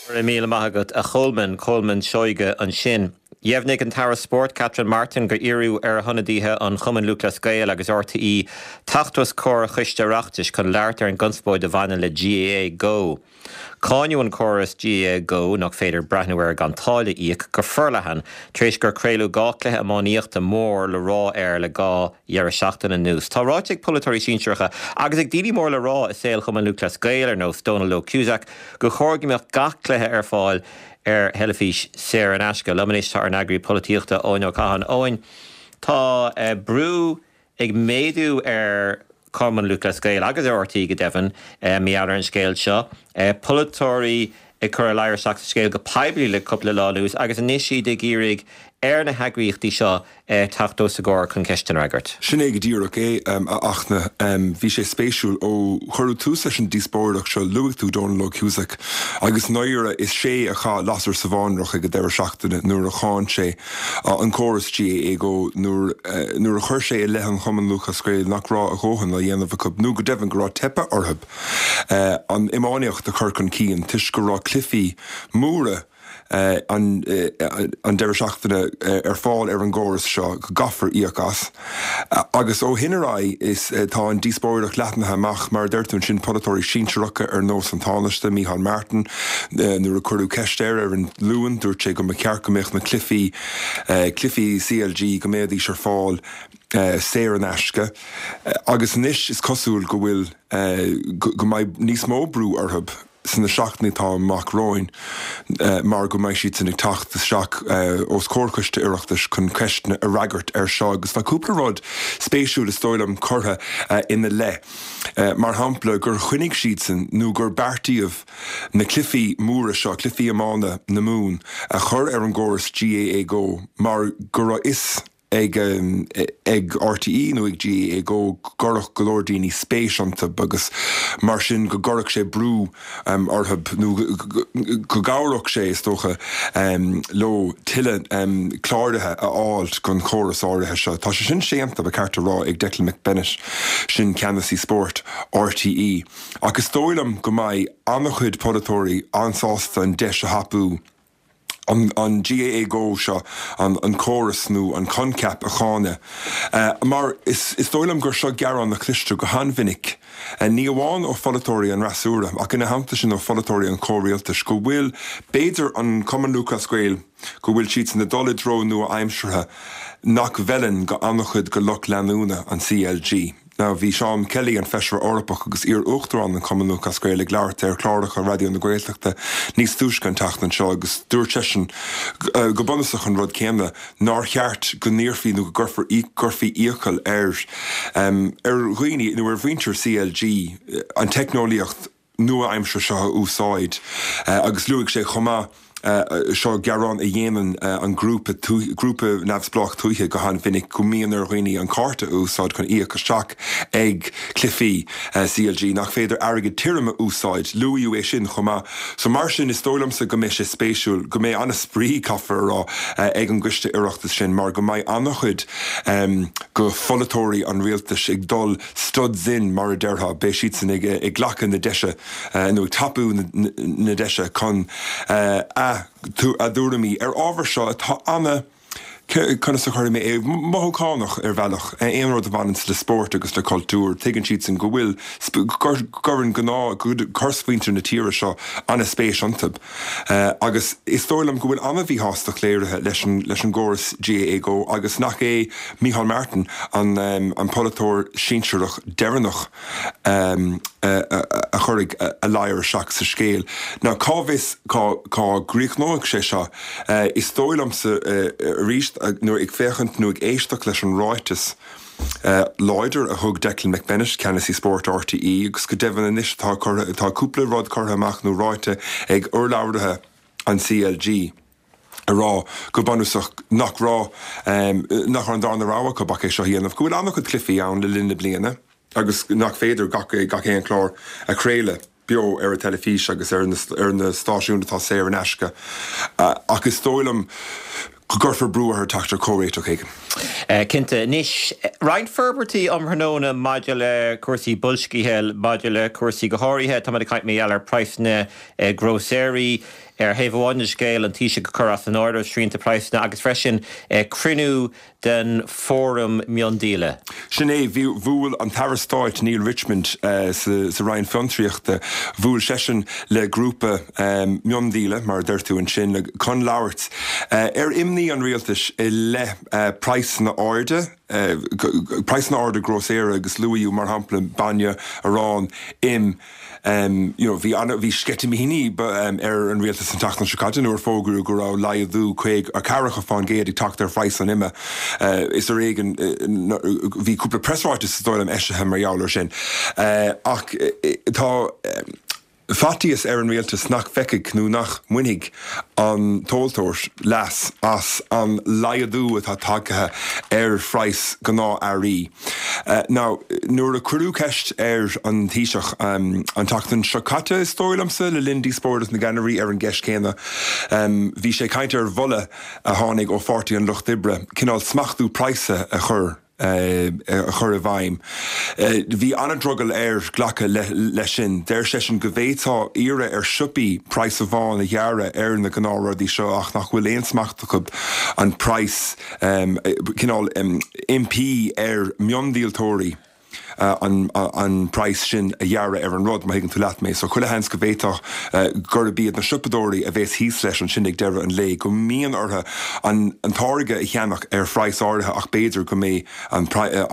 Míle maithagad a Coleman Seoige an sin. Dhéimhnig an Tara Sport Catherine Martin go iarú ar thonnadíthe an Chumann Lucas Gael agus RTE tachtwas cór chuisteachtais chun leart ar an gunspóid a bhaine le GAA Go. Cáinniú an choras GAA Go nach féidir breithniúir gan tála íoc go forlahan tréis gur créilú gáclathe amáníochta mór le rá air le gá dhearra seachtain an nús. Tá ráiteag polytóirí sínseireacha agus ag dírí mór le rá is saoil Chumann Lucas Gael ar nó Donal Lo Cusack go chorgimeach gaclathe ar fáil helafís sér an asca lemonis tá ar nagraí políochta óin ó cahan óin. Tá brú ag méadú ar Chumann Lucas Gael agus RTE go deimhin miadar an scéil seo. Polytóirí ag chur leir seach scéil go peblií le coppla láús agus inisí de gírig ar na heagríochtaí seo tachtó sa gáir chun ceistin agart. Sin ag díreach achna bhí sé spéisiúil ó chorú tú sin díspóireach seo luightú Donal Lo Cusack agus náire is sé a cha lasar sa bhánrach ag deir seachtainna nuair a cháin sé an choras GAA Go nuair a chuir sé i leithan Chumann Lucas Gael nach rá a ggóhan le dhéanamh cup nó go deimhin go rá tepa orthab an imáneocht a chur chun cían tuis go rá clifí múra an deir seachtainna ar fáil ar an ggóras seo go gafar íochas. Agus ó hinará is tá an díspóireach leatnathe amach mar deirtún sin polytóirí sínseireacha ar nós an tánaiste Micheál Martin nuair a chuirú ceistéir ar an luúin dúirt sé go me cearcamach na clifí CLG go méadí ar fáil séir an eisce. Agus níos is cosúil go bhfuil go mbeidh níos mó brú orthab san na seachtaí tá amach roin mar go mbeidh siad san ag tacht seach os córcaiste iireachtas chun ceistena a ragart ar seo agus tá cúpla rud spéisiúil is stoilm curtha ina le. Mar hampla gur chuinnig siad san nó gur beartaíomh na clifí múra seo, clifí amána na mún a chur ar an ggóras GAA Go mar gur is ag RTE nó ag GAA Go gorach golórdíní spéisianta agus mar sin go gorach sé brú orthab nó go gabhrach sé is tócha lo tiile cláirdathe a áilt gon choras áirithe seo. Tá sé sin séanta ba carta rá ag Declan McBennett sin Canasí Sport RTE. Agus tóilm go mbeidh annach chuid polytóirí ansásta an deis a hapú an GAA Go seo an choras nó an concap a cháne. Mar is dóilm gur seo gearán na cliste go hanvinnic ní amháin ó polytóirí an rasúra ach ina hamta sin ó polytóirí an córéaltas go bhfuil béidir an Chumann Lucas Gael go bhfuil siad na dulid ró nua aimsirthe nach bhealinn go annach chuid go luch leanúna an CLG. Now, bhí Sean Kelly an feisir orpach agus ar uachtarán an Chumann Lucas Gael ag leart ar clárach a radio na Gaeltachta níos túisce an tachtan seo agus dúirte sin go bunasach an rud céanna nar cheart go níorfaí nó go gurfaí íocail ar roioine nó ar bhaintear CLG an technoliacht nua aimsir seo úsáid agus luigh sé chomá seo gearán a dhéanaan an grúpa nefsblach tuithe go hanfinnig go míon ar roioine an carta úsáid chun íoc isteach ag clifí CLG nach féidir airgid tíirime úsáid luú é sin chomá. So mar sin is tólamsa go mé sé spéisiúil go mé anna sprí caafar rá ag an gcuiste iireachtas sin mar go mbeidh annach chuid go polytóirí an rialtas ag dul stud zin mar a deirtha bé siad san ag ghlachan na deise nó tapú na deise chun a dúramí ar ábhar seo atá anna chuna sa chuir mé mothánach ar bhealach éon rud a bhain le sport agus le cultúr tuigeann siad san go bhfuil gorann gná chusfuintear na tíre seo anna spéisiantab agus is tóilm go bhfuil anna bhí hástach léirithe leis an ggóras GAA Go agus nach é Micheál Martin an polytóir sínseireach deireanach a churig a leir seach sa scéal. Ná cábhis cá gríochnóach sé seo is tóilmsa ríist nuair ag féchant nó ag éisteach leis an ráitas Leidir a thug Declan McBennett Canasí Sport RTE agus go deimhin inis tá cúpla rud chutha amach nó ráite ag urlabhartha an CLG. Rá go banúsach nach rá nach an dána ráha go bach é seo híanamh go bhfuil annach chud clifí ann le linne bliana agus nach féidir gach éon chlár a chréile bio ar a telefís agus ar na stáisiúnta tá sé an eisce agus tóilm Gurfer brewer Dr. Corrate Kagan. Kinte Nish Ryan Ferberty Hernona modular Corsi Bulski Hill modular Corsi Gahori head Tommy Kite Mealler Price na Grocery Havewan scale and Tisha Kuras and order stream to price na agus freshen Crinu den Forum Miondile. Sinead Vúil an Tarrastáit Neil Richmond sa Ryan Funtriacht Vúil session le grúpa Miondile mar dertu an sin le con lauert imni an realtas le price na order Grocery agus Louis mar hampla banya around im vi skettimihini an realtas an tachtan Chicago or fogru go ra laiadú quaig a caracha fan gaedig tak their price an imma is er egen vi couple press artists stoil am eshe mar jouler sin ach tá Fatius an realtas nach fekig nu nach munig an toltors las as an laiadú atá takehe freies gná arí. Now, nuair a cruú ceist an tíiseach an tachtan Chacata stoilamsa le Lindy Sportas na Gannery an gceist céna. Bhí sé caint volle a tháinig ó fortaí an Loch Dibre, cinál smachtú price a chur. A chur a bhaim. Bhí anna druggal ghlacha le sin, déir sé sin go bhétá ire siupi price a bháin a dhearra na gnára dí seo ach nach bhfuil éon smachtach an price cinál MP miondíaltóirí an price sin a dhearra an rud ma higann tú leat mé. So chuile hens go bhétach gur a bíad na siupadóirí a bhés híos leis an sinnig deire an lé go míon ortha an táirge i cheannach freies áirithe ach béidir go mé an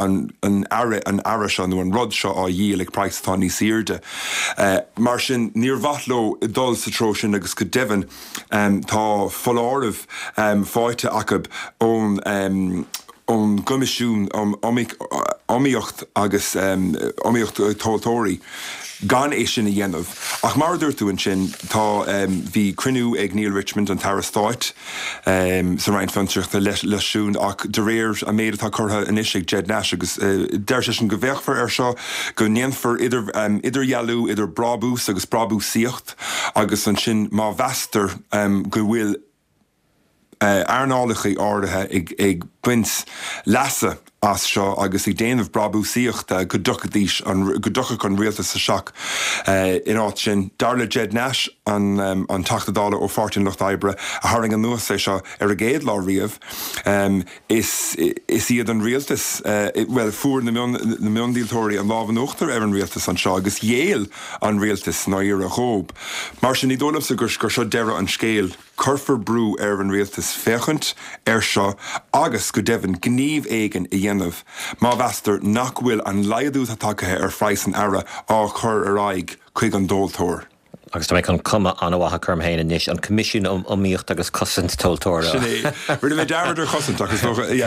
aire se nó an rud seo á díal price tá ní siirde. Mar sin níor bhaithló dul sa tro sin agus go devan tá foláirmh fáite acab ón gumisiún omíocht agus omíocht toltóirí gan é sin a dhéanamh. Ach mar dúirtú an sin tá bhí crinú ag Neil Richmond an Tarrastáit sa Ryan Funtriacht leisún ach de réir a méad atá chutha inisig Jed Nash agus deir sé sin go bhéachfar seo go néanfar idir jaú idir brabús agus brabú síocht agus an sin má bheastar go bhfuil arnálachaí áirithe ag buint leasa as seo agus ag déanamh brabú síochta go ducha chun rialtas sa seach in áit sin darla Jed Nash an $80 ó Fortin Loch Dibre a haring an nuas é seo a géad lá riamh is iad an rialtas well fuair na miondíaltóirí an lábhan uachtar an rialtas an seo agus dhéal an rialtas ná ar a chób. Mar sin ní dólamh sa gur seo deire an scéal Curfer brú an rialtas féchant seo agus go devan gníomh éigen i dhéanamh má bheastar nach bhfuil an laiadú tatacathe freies an ara á chur aráig chuig an dóltóir. Agus tá mé chun cuma an bhatha chum héine níos an comisiún omíocht agus cosint toltóra. Rinne mé deireadar cosint agus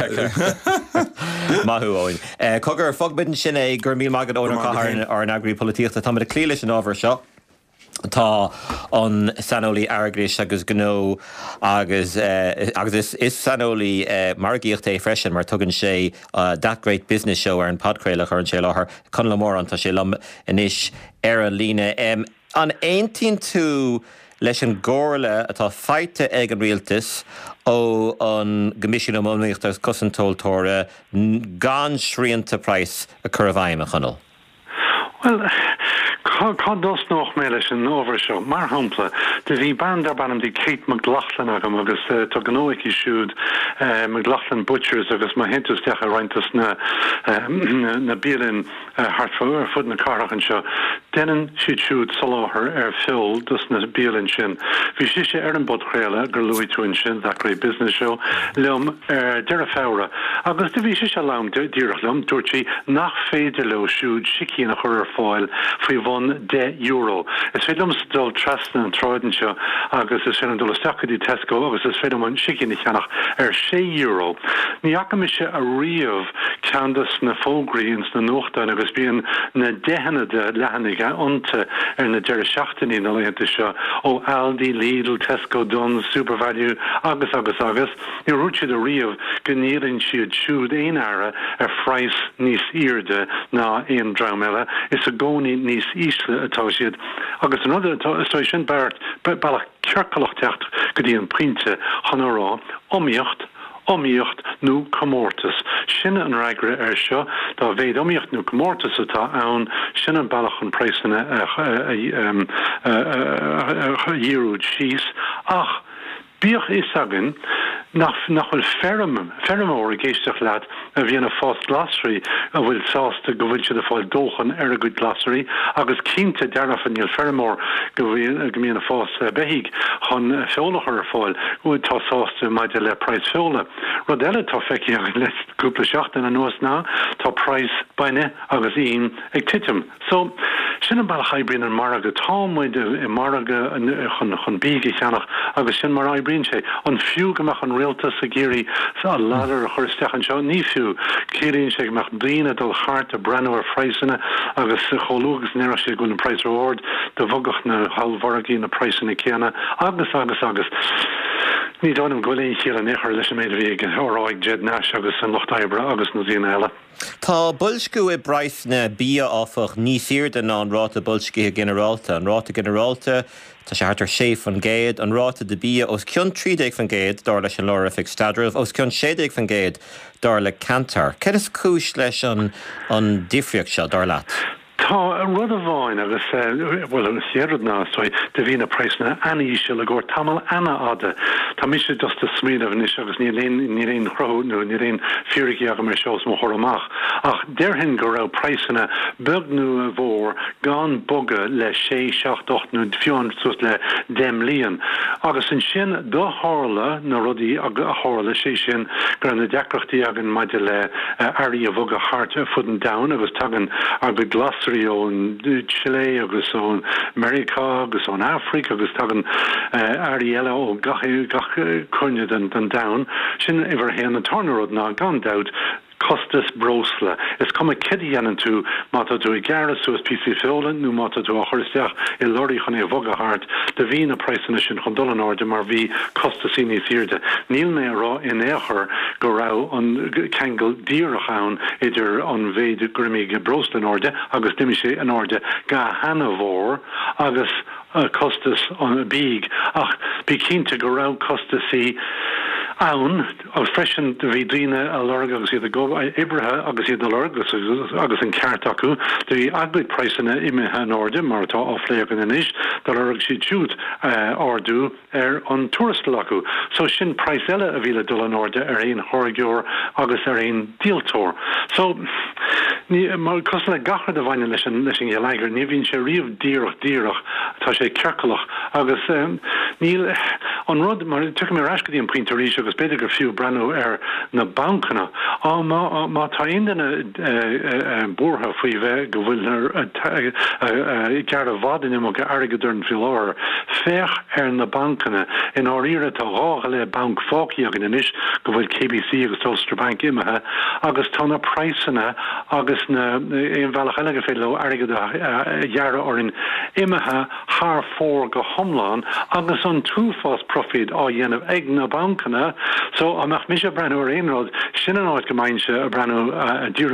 Mathú óin. Cogur fogbidin sin é gur míl magad óna cathair ar an agrií políochta tá mar a clíile sin ábhar seo. Tá an sanolí airgris agus gnó agus is sanolí margaíocht é freisin mar tugann sé That Great Business Show ar an podcréilech ar an sé láthair chun le mór an tá sé lom inis ar a líne. An 18 tú leis an ggóirle atá feite ag an rialtas ó an gomisiún omíocht agus cosintóltóra gan sríanta price a chur a bhaim a chunal. Well, Cá dos noch mé leis an over seo mar hampla de bhí band banam dí Kate McLaughlin agam agus tá gnóici siúd McLaughlin Butchers agus má hentusteach a reintas na bílinn hartfa fud na carachan seo denan siúd saláthar fill dus na bílinn sin. Bhí si sé ar an bodchréile gur Louis Twin sin That Great Business Show leom deire fára agus de bhí si se lám díirech leom dúirtí nach féidir le siúd sicí na chur fáil faoi bhon €10. Is féidir dul trasna an troiden seo agus is sin an dul stachadí Tesco agus is féidir an sicí cheannach €6. Ní acham is se a riamh ceandas na fógraí ins na nóchtain agus bíon na dehanna de lehannig ga onte na deire seachtain in leinte seo ó Aldi, Lidl, Tesco, Dunnes, SuperValue agus. Ní rúte de riamh gníann siad siúd éon ara phrais níos irde ná éon drameile is a gcónaí níos ísle atá siad agus an other atá sin beart bailach cearcalacht go dtí an printe chanará omíocht nó commórtas. Sinne an raigre seo dá bhéad omíocht nó commórtas atá ann sinne bailach an praisina dhíúd síos ach bíoch is agan nachfuil fermór a géisteach leat a bhíon a fás glasrí a bhfuil sásta go bhfuil siad a fáil dóchan ar a good glasrí agus cínte dearnach an níl fermór go bhíon a fás beigh chun feolachar ar fáil bhfuil tá sásta maidide le preis feola. Rud eile tá feici a leis cúpla seachtain an nuas ná tá preis baine agus íon ag titim. So sin an bailach aibrín an marga támuide I marga chun bíigi cheannach agus sin mar aibrín sé an fiú goach an réaltas a géirí sa ladar a chuirsteach seo ní fiú céiríonn sé goach daoine dul chart a brenn ar freisanna agus choúgus neire sé gún an Price Award de bhogach na halhhargaí na Pricesanna céanna agus. Ní dám goléon chéal an éair leis méid bhíige óráid Jed Nash agus an Lochtaibra agus na dtíana eile. Tá builscú I braithne bí áfach níos irde ná an ráta builscíthe generalta. An ráta generalta tá sé hartar séf an géad an ráta de bí os cion 30 fan géad dar leis an lára fig stadrih os cion 60 fan géad dar le cantar. Cead is cúis leis an difriocht seo dar leat? Tá rud a bháin agus bhfuil séad ná de bhína preisna aníise le gur tamil ana ada. Tá mis sé just a smíad a bhníos agus ní réon chrónú ní réon fiúricí aga mar seos mo choramach. Ach deirhin go raibh preisna beagnú a bhór gan boga le 6-7 nó fiúan sus le 10 líon. Agus an sin do hála na rudaí a hála sé sin gur na deacrachtaí agan maidide le airí a bhoga hart fudan down agus tagan a go glasrí ón Chile agus ón America agus ón Africa agus tagan airí eile ó gach cunne den down sin iwwer héan an tarnarod ná gan daut Costas brosla. Is come a kiddy an tú mata do I garras suas PC Fiolan, nu mata do a choristeach I lori chun e voga hart, de vína preisina sin chundolan orde mar vi Costasini sirde. Níl mé ra in écher go ra an kengel dierach an idir an véid grimmig broslan orde, agus dimi sé an orde ga hanavor, agus Costas on a big. Ach, be keen to go ra Costasi Aun of freshen the vidrina a lorg agus the go Ibraha agus the lorg agus in Cartaku the agbid price in an order marta off leag in ish the lorg she shoot ordu on tourist laku so shin price ella avila dulan order in horgur agus in deal tour so mar cosla gachar de vain lishing ye lager nivin she riv dirach ta she kerkalach agus Neil on rod mar took me raskadi in printer agus beidir fiú brenn na bankna má tá indana bortha faoi bheith go bhfuil gar a bhadin mo go agadurn fi láir fech na bankna in áíre tá rága le bank fáci agin inis go bhfuil KBC agus Ulster Bank imethe agus tá na preisina agus na éon bhealach eile fé le agadhearra orin imethe haar fór go homláán agus an túfás profid á dhéanamh ag na bankna so amach mis brenn or einrod sinnen áid gemeinse a brenn dúru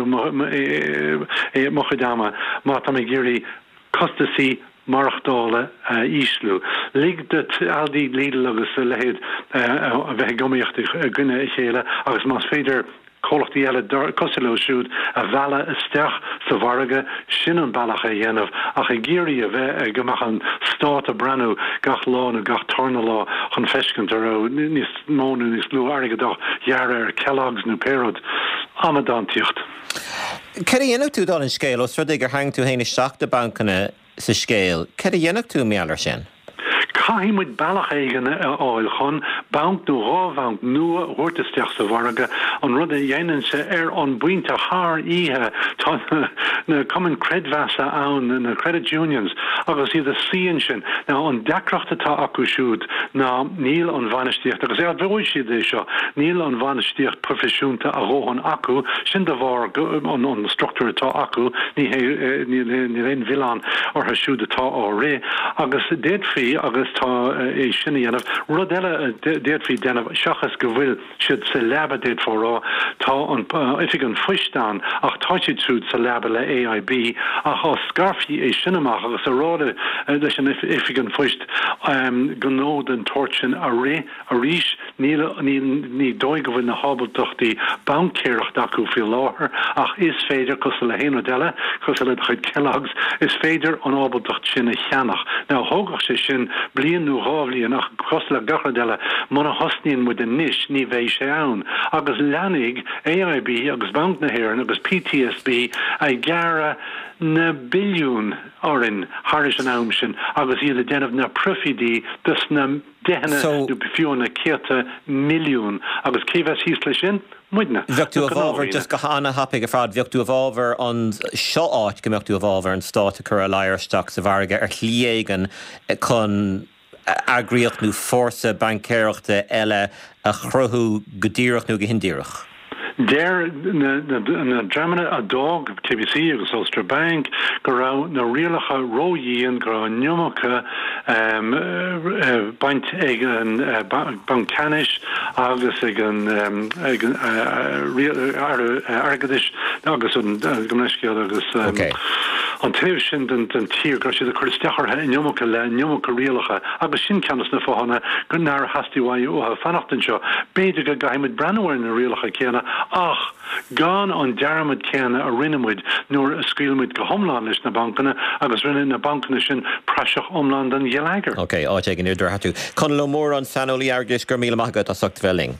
mochadama má am géri Costasi marachdále íslu. Lig dat aldí Lidl agus lehéad a bheith gomíocht gunne chéile agus más féidir Colchtaí eile cosilo siúd a bhela isteach sa bharga sin an bailach a dhéanamh ach a géirí a bheith gomach an stát a brenn gach lá nó gach tarna lá chun feiscint ar níos mónú níos lú agadach dhear Kellogg's nó Perod amadantíocht. Ceir dhéanamh tú dá an scéil os rud gur hang tú héine seach de bancana sa scéil, ceir dhéanamh tú meallar sin? Caimid bailach eigen áil chun bank nó rábhank nua hortesteach sa bharga an rud a dhéanann se an buinte haar ihe tá na common credvasa ann na credit unions agus iad a sían sin ná an decrochtatá acu siúd ná níl an bhainisteocht agus bhfuil siad é seo níl an bhainisteocht profisiúnta a róhan acu sin de bhar an structúrtá acu ní réon bhilán or siúdatá á ré agus déadhí agus tá é sinna dhéanamh rud eile déadhí déanamh seachas go bhfuil siad sa leaba déad fórrá tá an ifig an fuisteán ach táid trúd sa leaba le AIB ach á scarfií é sinnaach agus a ráda leis an ifig an fuist gnód an tortin a ré a ríis ní dóig go bhfuil na hábaltochtaí bancéireacht acu fi láthair ach is féidir cos le héanú deile cos le chuid Kellogg's is féidir an ábaltocht sin a cheannach ná thógach sé sin blian nó rábhlíon ach cos le gachar deile muna hosníonn mu den níis ní bhéh sé ann agus leanaig AIB agus Bank na HÉireann agus PTSB a ghearra na billiún orin Harish an Aumshin agus iad a denmh na profidí dus na dehna fiúna céta milliún agus céhas hís lei sin muidna. Bheochtú a bhábhar just go hána hapig a frád bheochtú a bhábhar an seo áit go meochtú a bhábhar an stáit a chur a lairsteach sa bharga ar chliéigen chun agriíocht nó fórsa bancéireachta eile a chruthú go díireach nó go hindíireach. Der na Dramana a dog TBC agus Ulster Bank go ra na rialacha róíon go ra niomacha baint ag an bancanis agus ag an argadis agus an gomneisciad agus an taobh sin den tír go siad a chuir steachartha in niomacha le niomacha rialacha agus sin ceannas na fáhanna go náir hastíhaid ótha fanachtain seo beidir go gaimid breanhhair na rialacha céanna ach gan an dearmid céanna a rinnemuid nuair a scailmuid go thomláin leis na bancanna agus rinne na bancanna sin praseach omláin den dhéalagar. Ok, áte an idir hatú. Chun le mór an sanolí argis gur míle maigad a socht bheling.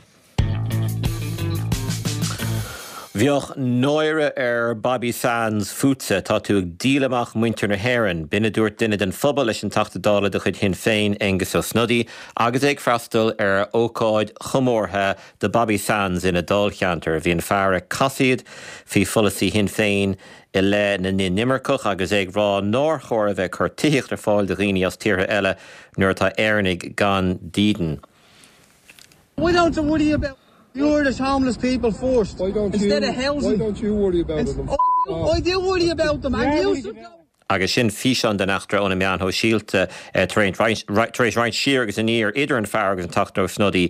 Bheoch nóire Bobby Sands futsa tá tú ag dílamach muintir na HÉireann bine dúirt duine den phobal leis an tachtadála do chud Sinn Féin Angus Ó Snoddy agus ag freastal ócáid chomórtha de Bobby Sands ina dálcheantar bhíon fearra cosíad fí folasí Sinn Féin I le na nimmercoch agus ag rá nóir chóir bheith chur tíocht ar fáil de riine as tíre eile nuair tá éarnig gan díden. Why don't you worry about you're the homeless people first instead of housing? Why don't you worry about them? I do worry about them. And you agus sin físean den nachtra óna meán ho sílte tréis Ryan Shear agus an ír idir an fear agus an Tachtó Snoddy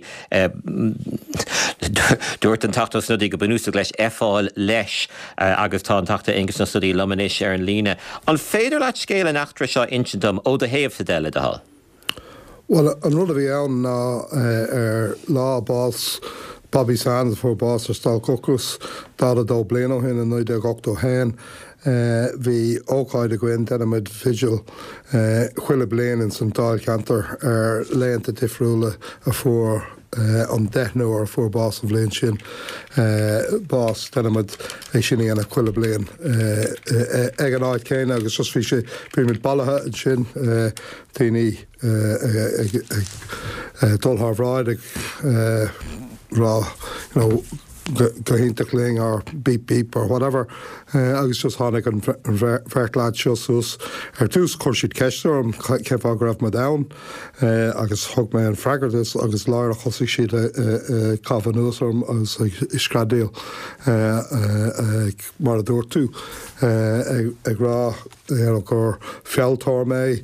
dúirt an Tachtó Snoddy go bunúsa leis fáil leis agus tá an Tachta Angus Ó Snoddy lomanis ar an líne. An féidir leit scéile nachtra seo inchindum ó de héamh sa deile de hall? Well, an rud a bhí ann ná lá bás Bobby Sands for bás ar Stal Cocus dá a dó bliana hin an 98 hain. Bhí ócáid a gcuin denimid vigil chuile blian in san dáil cantar ar léanta difriúla a fuór an 10 nuair a fuór bás an bblion sin bás denimid é sinna ana chuile blian ag an áid céine agus just bhí sé brímid ballathe an sin daoine dulthbhráid ag rá go hinnta léing or beep or whatever agus just hánig an bhreicláid seosús ar tús chuirsiad ceistir an ceh a raibh me da agus thug mé an freigartas agus láir a chosaigh siad cabhanúsarm agus iscradéal mar a dúir tú ag rá gur fealtóir mé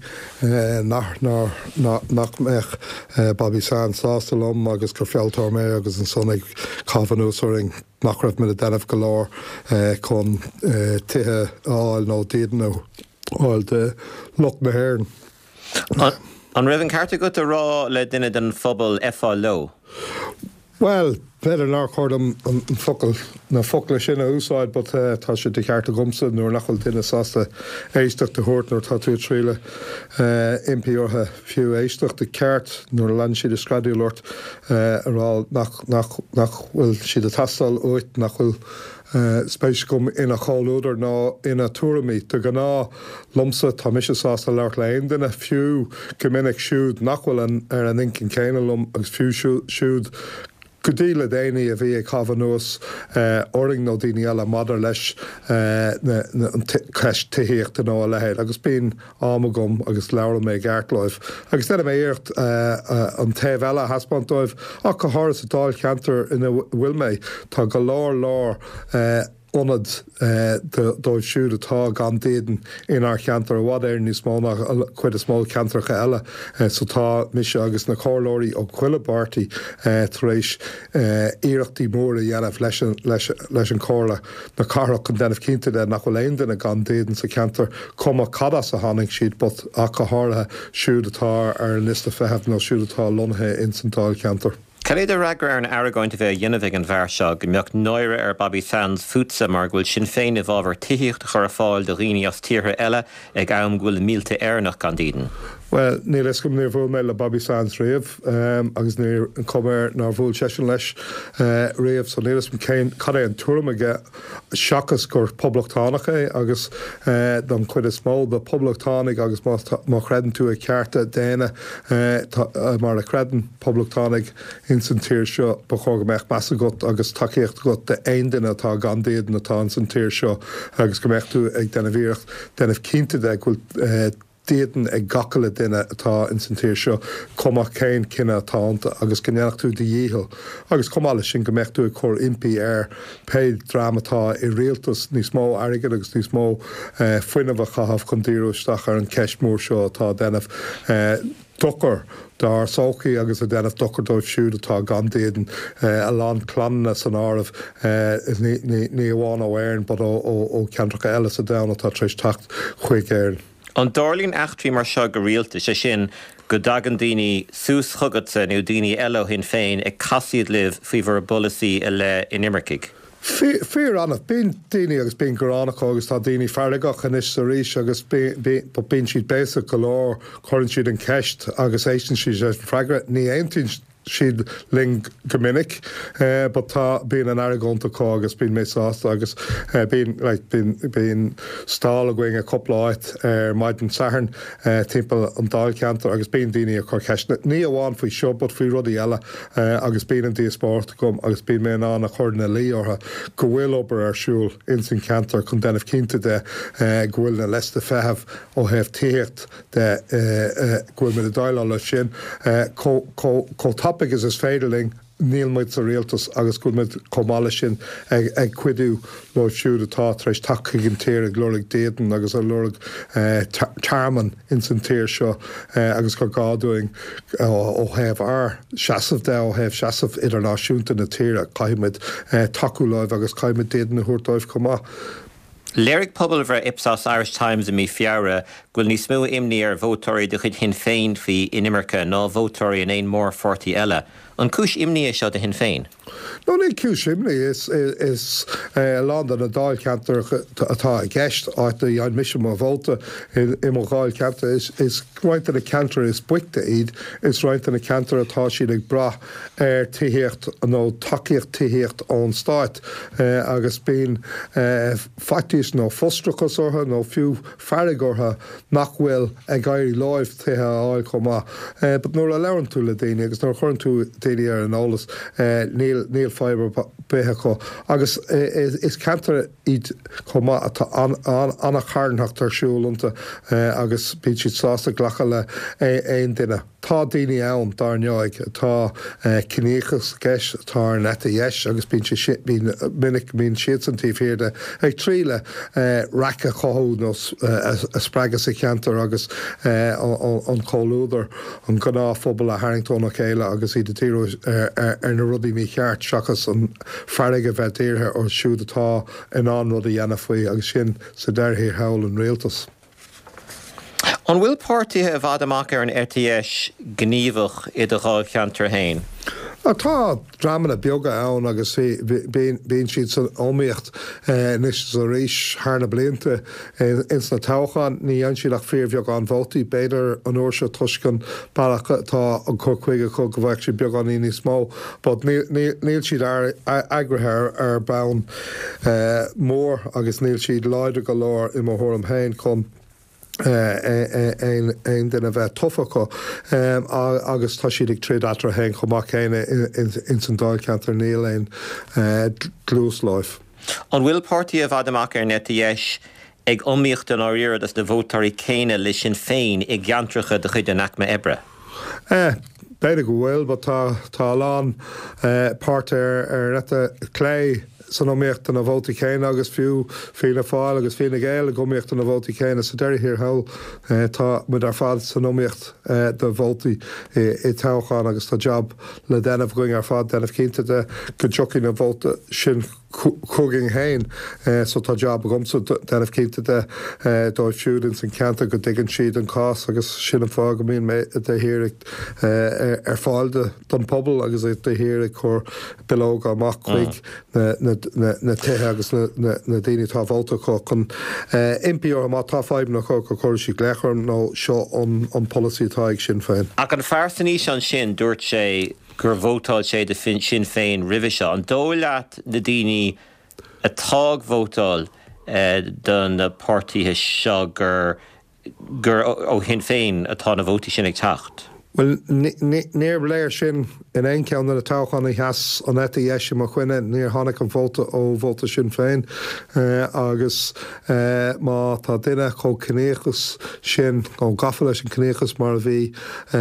nach meich Bobby Sands sástalom agus gur fealtóir mé agus an sonnig cabhanúsar nach raibh me a denmh go láir chun tithe áil nó dían nó áil de Loch na HÉireann. An raibh an carta go a rá le duine den phobal fá lo? Well, better ná chum an focail na focail sin a úsáid, but tá sé de cheart a gomsa nuair nachfuil duine sásta éisteach de thuirt nó tá tú tríle impíortha fiú éisteach de ceart nuair lean siad a scradúlairt ará nachhfuil siad a tastal uait nachhfuil spéis gom ina cháúidir ná ina túramí tu gan ná lomsa tá mis sásta leir leon duine fiú gomininic siúd nachhfuil ar an incin céine lom agus fiú siúd Gudíle déine a bhí ag cabhan nuas oring nó daoine eile madar leis ceist tuíochtta nó a lehéad, agus bíon amagum agus leabhar mé gceartláibh. Agus déine mé éirt an taobh eile haspáintóibh ach go háras a dáil cheantar ina bhfuil mé tá go lár onad dóibh siúd atá gan déan inar cheantar bhd níos mó nach chuid a smó ceantarcha eile so tá mise agus na cólóirí ó chuile bartaí tar éis iirechtaí móra dhéanamh leis an cóla na carach chun denmh cinnta de nach bhfuil aon duine gan déan sa ceantar cuma cadas a tháinig siad, but ach go háirithe siúd atá ar an lista feitheamh nó siúd atá lonathe in san dáil ceantar. Caléad a ragar ar an Aragoint a bheith dhéanamh an bhar seo go mbeadh náire ar Bobby Sands futsa mar ghfuil Sinn Féin a bhábhar tíocht chur a fáil do riine as tíortha eile ag am ghfuil mílte airnach gan díden. Well, níl is gom níor bhfuil mé le Bobby Sands réamh agus níor an cumir ná bhfuil seisian leis réamh so níl is céin cad é an túram aige seachas gur poblachtánacha agus don chuid is mó de poblachtánig agus má chredan tú a cearta déine mar a chredan poblachtánig in san tíir seo ba chóga meach measa got agus takeíocht got de aon duine atá gan déad natá an san tíir seo agus go meach tú ag denna bhíocht denmh cinnta de ghfuil déan ag gacaile duine atá in san tíir seo cumach céin cinenne atánta agus gneach tú de dhéhil. Agus cumála sin go meach tú chur impí ar péid dramatá i réaltas níos mó airige agus níos mó foiinemh a chahabh chun díúisteach ar an ceismór seo atá denmh dochar dar sócaí agus a denmh docardóibh siúd atá gan déan a lán clanna san ámh ní bháin ó éirn bud ó ceantracha eile a dana atá treéis tacht chuig éirn. An dárlín eachtraí mar seo go rialta sé sin go dagan daoine sús chugadsa nó daoine eile hin féin ag casíad libh faoi bhar bolasaí a le in Imircigh. Fear annach, bíon daoine agus bíon goránach agus tá daoine fearrigach an is a rís agus bíon siad béasa go láir chuann siad an ceist agus éistin siad freagra ní aontain siad ling gomininic, but tá bíon an Aragonta cá agus bíon méáasta agus bíon stála going a coppláid ar maidin saharn timppla an dáil ceantar agus bíon daoine a chu ceisna. Ní amháin faoi seo, but faoi rudí eile agus bíon an díosport gom agus bíon mé ná nach chuirna lí ortha go bhfuil obair ar siúil in san ceantar chun denmh cinnta de go bhfuil na leista feitheh ó hebh tíocht de go bhfuil me a dáile le sin topic is féidirling níl muid sa réaltas agus go muid comála sin ag cuidú nó siúd atá treéis takeigh an tíir ag lurig déan agus a lurig charman in san tíir seo agus go gáúing ó hebh ar seasamh de ó hebh seasamh idirnáisiúnta na tíir a caiimiid takeúláibh agus caiimiid déan na thuirtáibh comá. Léirigh pobl bhar Ipsos Irish Times a mí fiara ghfuil níos mó imní ar bhótóirí de chuid hin féin fhí in Imirce ná bhótóirí in éon mór fortí eile. An cúis imní é seo de hin féin? No, ní cúis imní is land an a dáil ceantar atá a gceist áit a dhéan mis má bhóta i mo gáil ceantar is roiint an a ceantar is buicta iad is roiint an a ceantar atá siad ag brath ar tíocht nó takeíocht tíocht ón stáit agus bíon factís nó fostrachas ortha nó fiú fearrig ortha nach bhfuil ag gaiirí láimh tuthe áil comá. But nuair a leann tú le daine agus nuair chuann tú daine ar an álas níl fibre béthe chu. Agus is ceantar iad comá atá anna charnach tarsúlanta agus bíonn siad sásta ghlacha le aon duine. Tá daoine ann dar neoig tá cníochas ceis tá neta dhéis agus bíon minic bíon siad san tíomhhéirde ag tríle racha chothú nó a spreagas a ceantar agus an choúidir an gná phobal a Harringtonach chéile agus iad tíú ar na rudí mí cheart seachas an fearrig a bheith tíirthe ó siúd atá in an rud a dhéanamh faoi agus sin sa deirthaí heil an réaltas. An bhfuil páirtithe a bhd amach ar an RTS gníomhach iad a gáil ceantar hain? Tá drama bioga ann agus bíon siad san óíocht níos a rééis hána blianta ins na táchan ní an siad ach fríomh an bhótaí beidir an uair se tuiscin bailach tá an chuige chu go bhhaid si beag an ní smó, but níl siad agrathir ar bán mór agus níl siad leidir go leir i mthúm hain chun ein den a bheith tofacha agus tá siad ag tríd atra hain chumach chéine in san dáil cantar níl ein glúsláif. An bhfuil pártaí a bhadamach ar net dhéis ag omíocht an áíad as na bhótarí céine lei sin féin ag geantracha de chuid nach me ebre? Beidir go bhfuil, ba tá lán páirt ar neta clé san óíocht an a bhótaí céine agus fiú fína fáil agus fína géil a gomíocht an a bhótaí céine sa deir hir hell tá mud ar fád san óíocht de bhótaí i táchan agus tá job le denmh going ar fád denmh cinnta de go joking na bhóta sin chugging hain so tá job gomsa denmh cinnta de dóibh siúdinn san ceanta go dtigann siad an cás agus sin an fá go míon de hirig ar fáilde don pobl agus de hirig chur bilóg amach chuig na tuthe agus na daoine tá bhóta chu chun impíor má tá fáib nach chu go chuir sí gléchar nó seo an policytá ag sin féin. Ach an fearsaní an sin dúirt sé gur bhótáil sé de sin féin ribhe seo. An dólaat na daoine a tág bhótáil don na pártaithe seo gur ó hin féin atá na bhótaí sin ag teacht. Well, near léir sin in ein cean na táchan i heas an eta dhéisi mar chuine níor tháinig an bhóta ó bhóta sin féin agus má tá duine có cnéchas sin ó gafa leis an cnéchas mar a bhí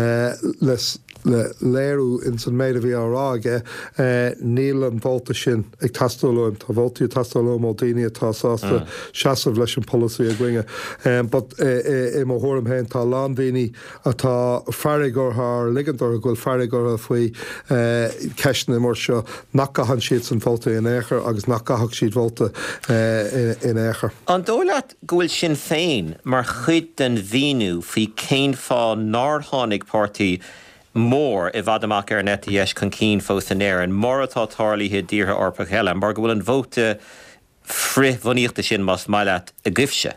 le léirú in san méid a bhí áráige níl an bhóta sin ag tastalúim tá bhótaí tastalúim ó daoine tásáasta seaamh leis an policy a gcuinge. But i má thuirm héin tá lán daoine atá fearrig th ligandor ghfuil fearrigur a faoi ceisna mar seo nachchahan siad san bhóta in éair agus nachchaach siad bhóta in éair. An dólaat gohfuil sin féin mar chuid den bhíú faoi céin fá nátháinig pártaí mór I bhadamach ar net dhéis chun cín fós an éir an mór atá tarlaithe díortha orpa heile, mar go bhfuil an bhóta frithmhaíochta sin más maileat a gcuimhse.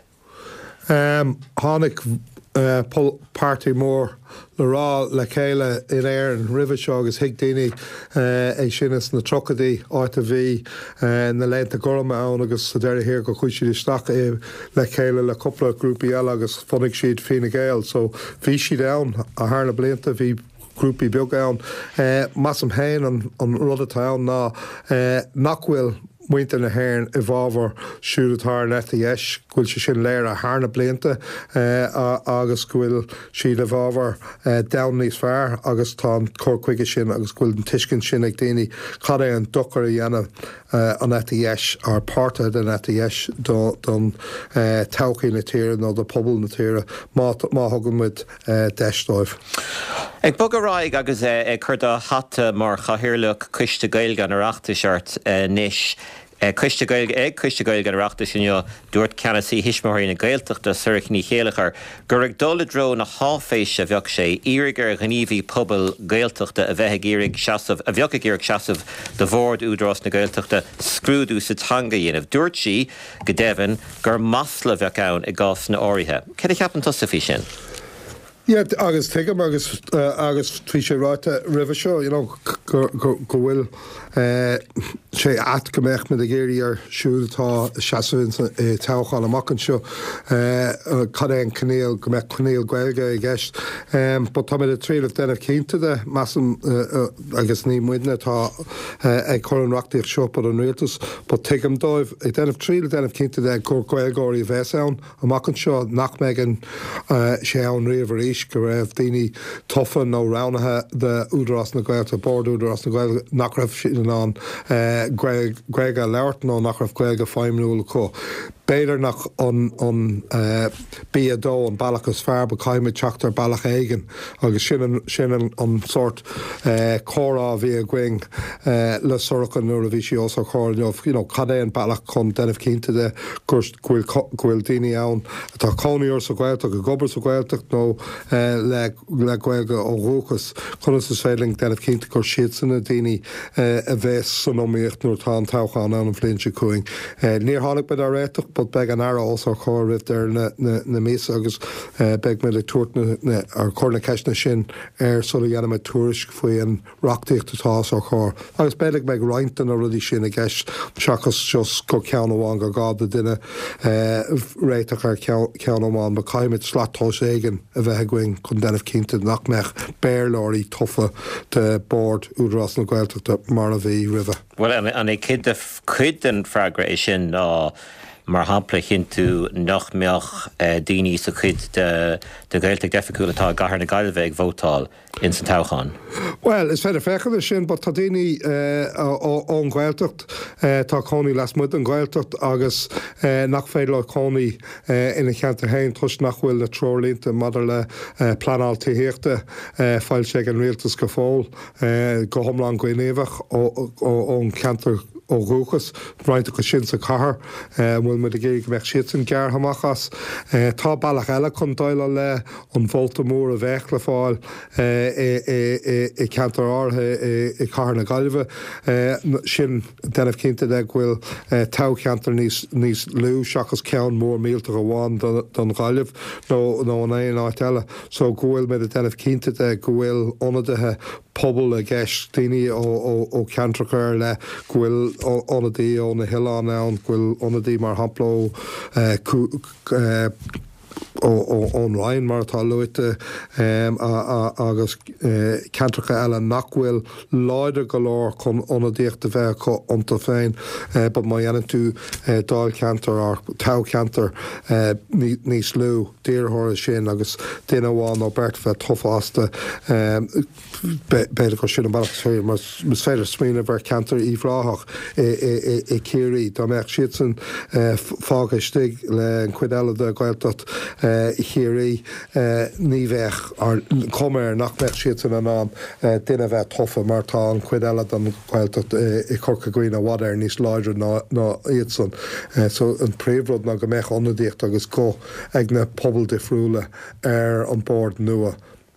Tháinig pártaí mór le rá le chéile in éir an ribhe seo agus hiic daoine é sinas na trocadaí áit a bhí na lenta gorma ann agus sa deir hir go chuid siad isteach le chéile le coppla grúpaí eile agus fonnig siad fina géil, so bhí siad ann a thar na blianta bhí grúpaí beag ann. Mas am hain an rud atá ann ná nachhfuil muinte na hairn I bhábhar siúdatá neta dhéis, gúil se sin léir a hána blianta agus gúil siad a bhábhar dam níos fearr agus tá cóchuige sin agus gúil an tuiscin sin ag daoine cad é an dochar a dhéanamh an neta dhéis ar páirte den neta dhéis don tauchaí na tíre nó do pobl na tíre má thugann muid deistáibh. Ag bog a ráig agus chuir a hatta mar chahirirlach cuiste gailge an arachtaseart níis. Cuiste gailge an arachtas sin dúirt ceannaí hisismóirí na gailteachta suirich ní chéalachar, gur ag dul dro na háféise bheoh sé írigar gníomhí pobl gailteachta a bheith írig seasamh a bheoh írig seasamh de bhórd údrás na gailteachta scrúdú sa tanga dhéanamh. Dúirt si go deimhin gur masla bheoh ann I gás na áirithe. Cad a cheapan tosa fí sin? Yeah, agus tuigem agus trí sé ráite ribhe seo, go bhfuil sé at go méich me a géirí ar siúdatá seaamhn tácháil amachchan seo cad é an cnéal go méid cnéal gailge I gceist. Ba tá mé a tríomh denmh cinnta de massam agus ní muidne tá ag choranreachtaíocht seo ar an réaltas, ba tuigem dóibh ag denmh tríomh denmh cinnta de chu gailgóirí bheits ann amachchan seo nach mégan sé ann riamh éis go raibh daoine tofa nó ránathe de údarás na gailta bord údarás na gail nach raibh sin an Gréige leirt nó nach raibh Gréige feimnúil có. Beidir nach an bíadó an bailachas fearbe caiime teachtar bailach éigen agus sin an sort chorá bhí a going le sorcha nuair a bhí sí os a chóirneomh cadé an bailach chun denmh cinnte de ghfuil daoine ann atá cáníor sa ghailteach go gobar sa ghailteach nó le ghailge ó rúchas chun sa féling denmh cinnte gur siad sanna daoine a bheits san nóíocht nuair tá an táchaán an flinse cuaing. Níor tháinig bed a réiteach, bud beag an ara os ar chóir rih ar na mís agus beag me le tuairtna ar chóirna ceisna sin sola dhéanam me tuairis faoi an reachtaíocht atá ar chóir. Agus beag beag rointan a rudí sin a gceist seachas just go ceann amháin go gáda duine réiteach ar ceann amháin ba caiimid slatá éigen a bheith going chun denmh cinnte nach meach béirlóirí tofa de board údras na Gaeltachta mar a bhí ribh. Well, an é cuid an freagra é sin mar hampla chinú nach meach daoine sa chud de Gaeltach deficúil atá gahar na Gailbheith vótáil in san táchaán. Well, is féidir fechad sin, but tá daoine ón Gaeltacht tá cónaí lasmuid an Gaeltacht agus nach féidir le cónaí ina cheantar hain tuis nach bhfuil na trolínta madidir le planáiltí héachta fáil sé an rialtas go fóil go thomláin goinéomhach ón cheantar ó rúchas, bhainte go sin sa cahar, bhfuil mu a géig meach siad san gear hamachas. Tá bailach eile chun dáile le an bhfolta mór a bheith le fáil i ceantar áthe i cahar na Gailbhe. Sin denmh cinnte de bhfuil tá ceantar níos lú seachas ceann mór mílta go bháin don Gailbh nó an éon áit eile. So gohfuil me a denmh cinnte de gohfuil ionadathe pobl a gceist daoine ó ceantrachar le gohfuil onadí ó na Hián ann gohfuil onadí mar hapló ón Ryan mar atá luite agus ceantracha eile nachhfuil láidir go leir chun onadíocht a bheith chu ionta féin, ba má dhéanann tú dáil ceantar ar tá ceantar níos lú díorthir sin agus duine bháin ó beirt bheith tofásta beidir go sin an bailach séir mar féidir smína bhar ceantar íomhráthach i céirí dá meach siad san fágaistigh le an cuid eile de Gaeltacht chéirí ní bheith ar coméir nach bheith siad san an am duine bheith tofa mar tá an cuid eile an Gaeltacht i Corca Gwine a bhadair níos láidir ná iad san. So an príomhrod ná go meach onadíocht agus có ag na pobl difriúla ar an board nua.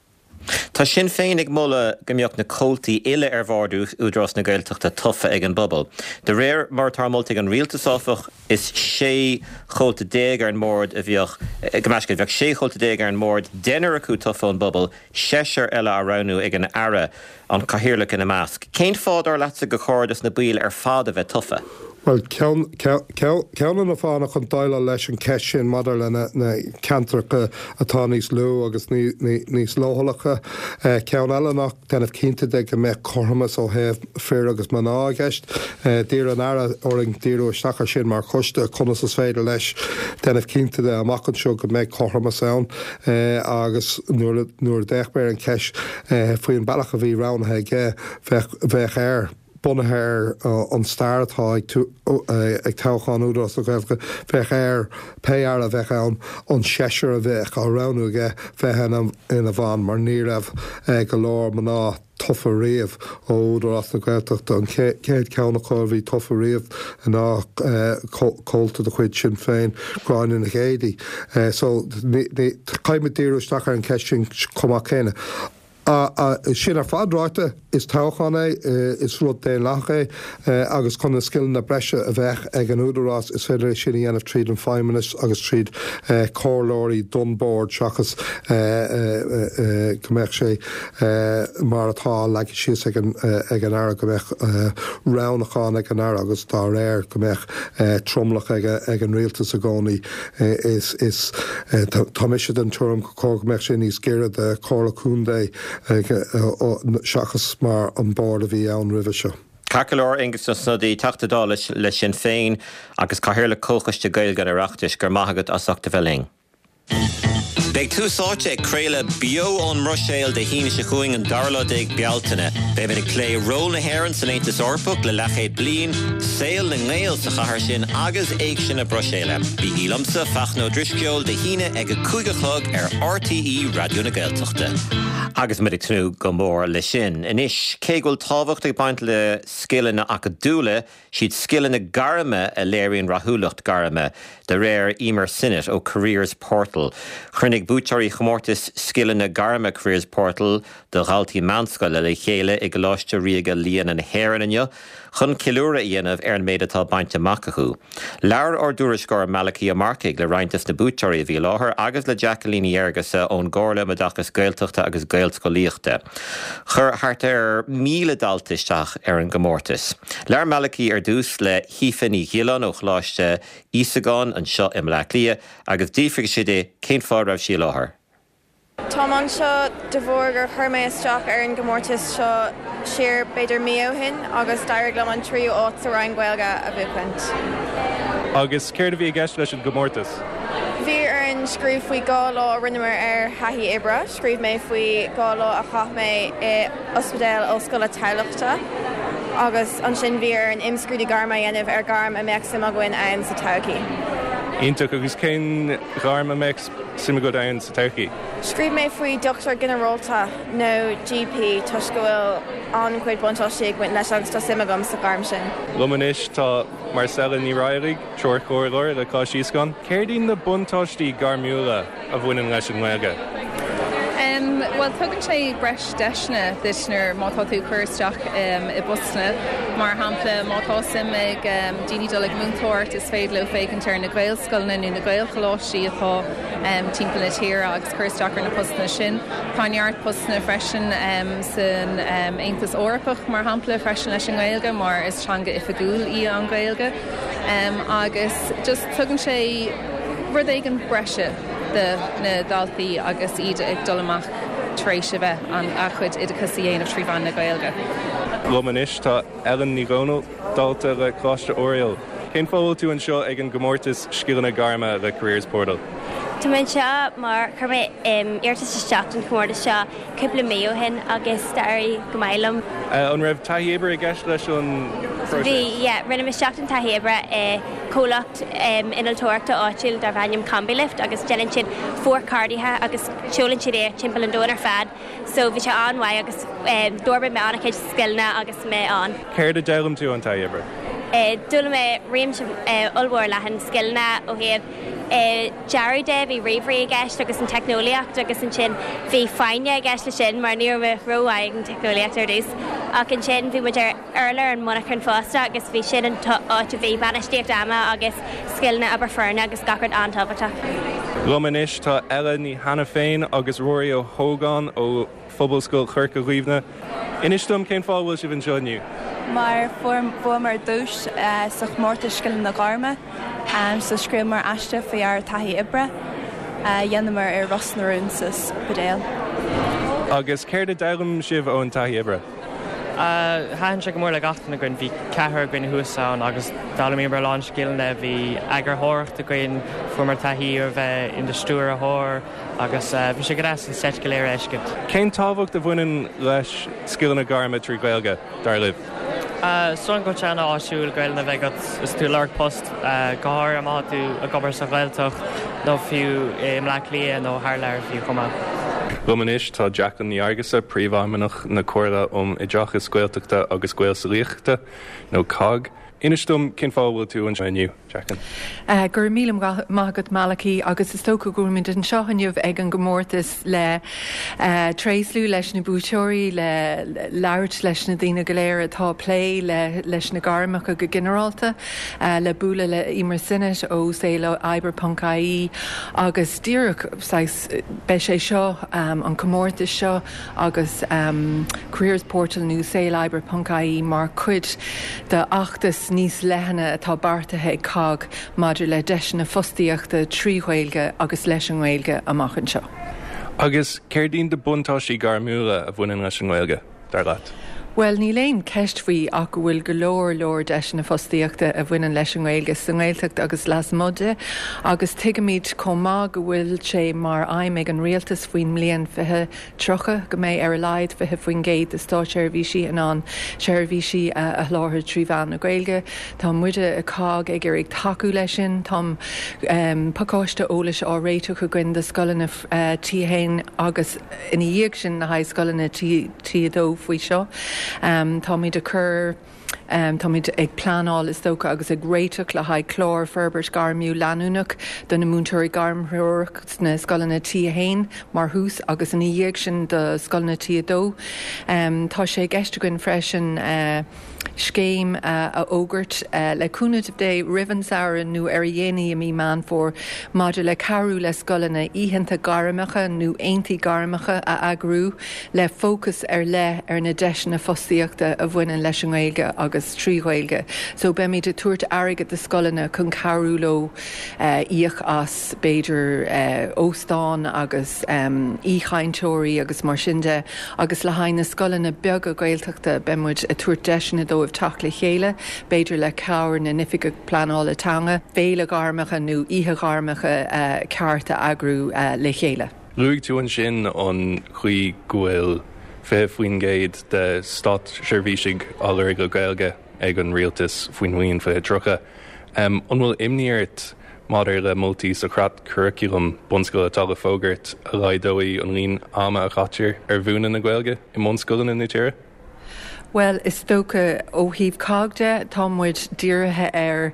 Tá sin féin ag molla gombeocht na cóltaí ile ar bhardú údras na Gaeltachta tufa ag an bubble. De réir mar tarmolta an rialtas áfach is sé chólta déag ar an mór a bhíoch gomeisce bheith sé chólta déag ar an mór denar acu tufa an bubble, séisiir eile a ranú ag an ara an cahirirlach in a measc. Céint fád ar leatsa go chóirdas na bíl ar fád a bheith tufa? Well, ceann na fána chun dáile leis an ceis sin madidir le na ceantracha atá níos lú agus níos láthalacha. Ceann eile nach denmh cinnte de go meith chorthamas ó thaobh fear agus maná a gceist. Dír an ara orring díú isteachar sin mar chuiste chunas is féidir leis denmh cinnte de amachchan seo go meith chorthamas ann agus nuair deichbeir an ceis faoin bailach a bhí ránathe bheith air bunathair an startá ag táchaán údras a gaibh bheith air péar a bheith an séisiir a bheith á ranú ige bheith ina bhain mar ní raibh go leir maná tofa riamh ó údras na Gaeltachta an céad ceanna chomhí tofa riamh ná cólta de chuid sin féin gráin na chéadaí. So caiimid díú stachar an ceis sin comach chéine. Sin ar fádráite is táchaná is rud dé lecha agus chun na skill na breise a bheith ag an údarrás is féidir sin dhéanamh tríd an feiminis agus tríd cóirlóirí dunboard seachas gombeich sé mar atá le sios ag an air gombeich ránachán ag an air agus tá réir gombeich tromlach ag an rialtas a gcónaí is tá mis den tuam có gombeich sin níos géire de cóla cúndé seachas mar an bord a bhí ann ribh seo. Cacaláir agus na snodí tachtadá le sin féin agus cahirirla cóchaiste gailge a reachtais gur maithagad asachta bheling. Beg túsáte créile bio ón Roiséal de híine se chuing an darladig bealtaine. Be ben clé ró na héireann san Aontas Eorpach le lechéad bliain, saoil na ngéil sa chathair sin agus éig sin a Roiséala. Bhí ílamsa fachnó drisceol de híine ag a cúigechlog RTE Radio na Gaeltachta. Agus muid tú go mór le sin. Inis, cé gúil tábhacht ag baint le scile na acadúla, siad scile na garime a léiríonn rathúlacht garime, de réir Emer Sinnott ó Careers Portal. Chruinnig búteoirí chomórtas scile na garime Careers Portal do Ghaltaí Manscoil le chéile ag láiste riaga líon an héireanne, chun cilúra íanamh ar an méid atá bainte macachu. Leabhar ordúras gur Malachi Marcaig le roiintas na búteoirí a bhí láthair agus le Jacqueline Yergasa ón Gárla Madachas Gaeltachta agus Gaelscoilíochta. Chur thart ar 1000 daltaisteach ar an gomórtas. Leabhar Malachi ar dús le hífaní Ghilan ó chláiste Ísagáin an seo im Lia agus dífrig siad cén fád raibh sí láthair. Tá an seo de bhór gur chuirmé isteach ar an gomórtas seo siar beidir míohin agus dair glom an tríú áit sa Ryan Gaelga a bhuacant. Agus céir a bhí gceist leis an gomórtas? Bhí ar an scríb faoi gá lá rinnemer ar Thaithí Oibre, scríb mé faoi gá lá a chaith mé i Ospedéal Óscoil Táilleachta, agus an sin bhí ar an imscrúdaí garma dhéanamh ar garm a meach sim a gcuin ann sa Todhchaí. Ionach agus cén garm a meach sim a go ann sa Todhchaí? Scríb mé faoi Dr. Generalta nó GP tuis go bhfuil an chuid buntáiste ag leis agus tá sim a gom sa garm sin. Lumanis tá Marcella ní Rairigh, Seoir Chomhdháil le cá síoscán. Céir dín na buntáistí garmiúla a bhaineann leis an Gaeilge? Well, tugann sé breis deisna disnar mátá tú chuirteach I busna, mar hampla mátá sim ag daoine dul ag múntóirt is féad le féig an tear na Gaelscoilna nó na Gaelcholáistí atá timpeall na tíre agus chuirteach ar na postna sin. Páineart postna freisin san Aontas Eorpach mar hampla freisin leis an Gaeilge, mar is teanga ifigúil í an Gaeilge. Agus just tugann sé rud ag an breise na daltaí agus iad ag dul amach tréis a bheith an a chuid idechas a dhéanamh trí bhain na Gaeilge. Lumanis tá Ellen ní Gonal dalta le Cláiste Oriel. Cén fáil tú an seo ag an gomórtas scileanna garma le Careers Portal? Tá man seo mar chumé iartas isteach an chomórtas seo cúpla méohin agus stairí go mailam. An raibh Thaithí Oibre ag gceist leis an Bhí, rinne isteach an Thaithí Oibre cólacht inaltóireachta áitiúil dar bhainneam Combi-Lift agus déanann siad fórcardíthe agus seolann siad é timpeall an dónar fad, so bhí se anhaid agus dorba me annachchéid scilna agus me an. Céir a deilm tú an Thaithí Oibre? Dúla me riam ulmhór lehan scilna ó héamh Jarry de bhí riomhraí a gceist agus an technoliacht agus an sin bhí fáine a gceist le sin mar níor bh roihaig an technoliacht ar dús. Ach an sin bhí muidir earlar an Monica an fásta agus bhí sin an áit a bhí banistíocht ama agus scilna Aberfurna agus gacrad antábhata. Lumanis tá Ellen ní Hannah féin agus Rory ó Hógan ó Phobalscoil Churca Ghuimhne. Inistum cén fáil bhfuil si bhín seoinniu? Mar bhfuil dúis sa chomórtas scilin na garma, sa scríb mar aiste faoi ar Thaithí Oibre, dhéanamar ar Ros na Rún sa Ospedéal. Agus céir a deilm sibh ón Thaithí Oibre? Háann sé go mór le gatainna gin bhí cethir gine thuúsáin agus dála bre láin scilna bhí agarthireacht a gin fumar Thaithí ar bheith in de stúr a thóir agus bhí sé go an set go léir éiscint. Cén tábhacht a bhaineann leis scilna garma trí Gaeilge dar libh? Son go teanna áisiúil Gaeilna bheith is tú leir post gáir amá tú a gobar sa Gaeltach nó fiú Mla Lia nó thar leir fiú chumá. Lumanis tá Jacqueline Yergasa príomhaimeach na comhairle I dteachas Gaeltachta agus Gaelscoilíochta nó COG. Inistum cén fáil bhfuil tú an seoinniu, Jacqueline? Gur mílim mágad Malachi agus is tóca gúrmid an seohanniuh ag an gomórtas le tréislú leis na búteoirí le leirt leis na daoine go léir atá plé leis na garmacha go generalta le búla le Emer Sinnott ó Saoil Iber.ie agus díreach be sé seo an gomórtas seo agus Careers Portal nó Saoil Iber.ie mar cuid de achtas níos lehanana atá bartathe ag COG maidir le deisna fostaíochta trí Gaeilge agus leis an Gaeilge amach an seo. Agus céir dín de buntáistí garmiúla a bhaineann leis an Gaeilge dar leat? Well, ní léon ceist faoi ach bhfuil go leor deisna fostíochta a bhainean leis an Gaeilge san Gaeltacht agus las muide, agus tuigeamid comá go bhfuil sé mar aimime an rialtas faoin mbliain fithe trocha go méid ar a laid fithe faoin géad is tá seirbhísí an an seirbhísí a láthir tríomhán na Gaeilge. Tá muide a cág ag ag taú lei sin, tá pacáiste ólas á réiteach a gin de scolanna tíhéin agus ina dhéag sin na haid scolanna tíadó faoi seo. Tá míid a chur tá míid ag planáil is tócha agus ag réiteach le haid chlár ferbert garmú leanúnach don na múntúirí garmthúach na scolanna tíhéin mar hús agus in dhéag sin de scolanna tíadó. Tá sé geisteagann freisin scéim a ógurt le cúnat dé rihann nó ar dhéanaí a mí man for maidir le carú le scolanna íhananta garmacha nó aontaí garmacha a agrú le fócas ar na deisna fosíochta a bhainean leis an Gaeilge agus tríghilge. So be míid a tuairt airgad de scolanna chun carúló íoch as beidir óstáin agus íchaintóirí agus mar sinnde agus le hain na scolanna beag a Gaeltachta be muid a tuairt deisna dóibh tach le chéile, beidir le cabhar na nifiga planála tanga, féle garmacha nó ihe garmacha cearta agrú le chéile. Luig tú an sin an chuí gohfuil fé faoin géad de stát seirbhísigh álar go Gaeilge ag an rialtas faoin mhaoin fé trocha. An bhfuil imníart maidir le moltúltaí sa crat curriculum bunscoil atá le fógart a laidóí an líon ama a chatíir ar bhúna na Gaeilge i mbunscoileanna na tíre? Well, is tócha ó híomh cágde tá muid díirithe ar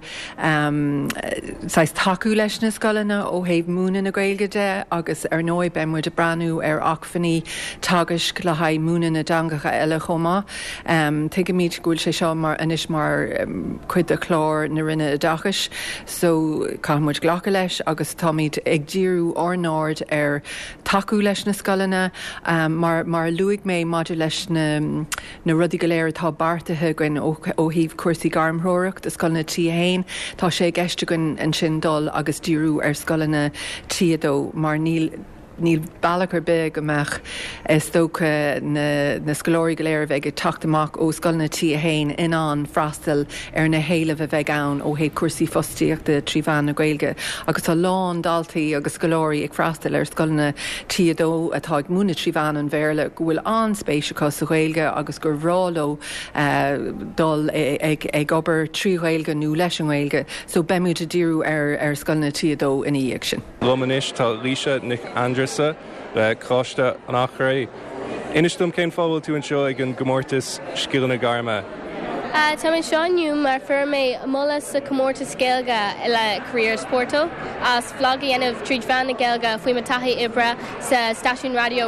sais taú leis na scolanna ó thaobh múna na Gaeilge de agus ar nói ben muid a breanú ar achfaní tagas le haid múna na dangacha eile chomá. Tuige míid gúil sé seo mar inis mar chuid a chlár na rinne a dachas, so cá muid ghlacha leis agus tá míid ag díú ornáid ar taú leis na scolanna mar luigh mé maidir leis na rudí léir tá bartathe gin ó híomh cuasaí garmthóireacht de scolanna tíhéin, tá sé geisteagann an sin dul agus díú ar scolanna tíadó mar níl bailachar big amach is tócha na scolóirí go léir bheith ag teachtamach ó scolanna tíhéin inán freastal ar na héilemh a bheith ann ó héad cuasaí fostíochta tríomhán na Gaeilge. Agus tá lán daltaí agus scolóirí ag freastal ar scolanna tíadó atá ag múna tríomhán an bhéirle go bhfuil an spéisiúcha sa Gaeilge agus gur bhráló dul ag obair tríomhghaeilge nó leis an Gaeilge, so beimúid a díú ar scolanna tíadó ina dhéag sin. Lomanis tá Líse Nick Andressa le cáiste an achra. Inistum cén fábhfuil tú an seo ag an gomórtas scileanna garma? Tá mé seánniu mar fir mé mula sa comórtas Gaeilge le career sporto as vlogí anmh tríd na Gaeilge faoi taithí ibre sa staisiún radio